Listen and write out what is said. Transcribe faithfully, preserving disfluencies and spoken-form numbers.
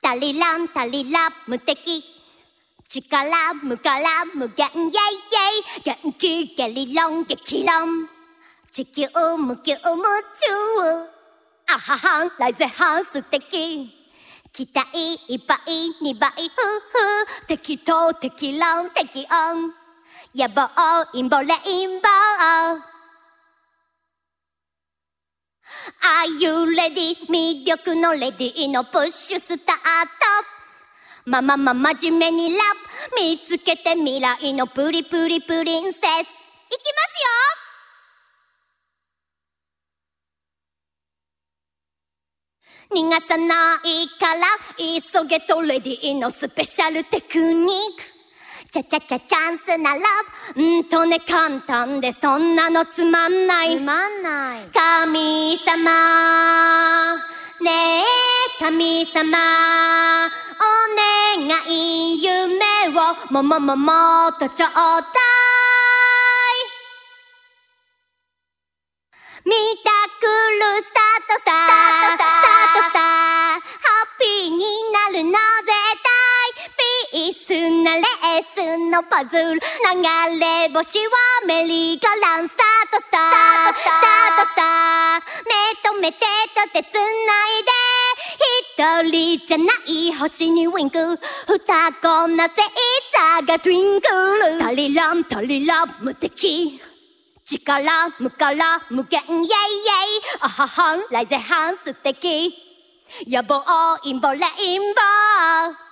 タリランタリラ無敵力無から無限イェイイェイ元気ゲリロン激論地球無休無中あははん来前半素敵期待いっぱいにばいふふ適当適論適音野望陰謀レインボーAre you ready? 魅力のレディのプッシュスタートままま真面目にラップ見つけて未来のプリプリプリンセスいきますよ逃がさないから急げとレディのスペシャルテクニックチャチャチャチャンスなラブうんとね簡単でそんなのつまんないつまんない神様ねえ神様お願い夢をももももっとちょうだいミラクルスタートスタートスタートスターハッピーになるの絶対ピースなレースのパズル流れ星はメリーゴーランスタートスタートスタートスター目と目手と手つないで一人じゃない星にウィンク双子な星座がトゥインクルタリランタリラ無敵力無から無限イェイイェイあははん来前半素敵野望陰謀レインボー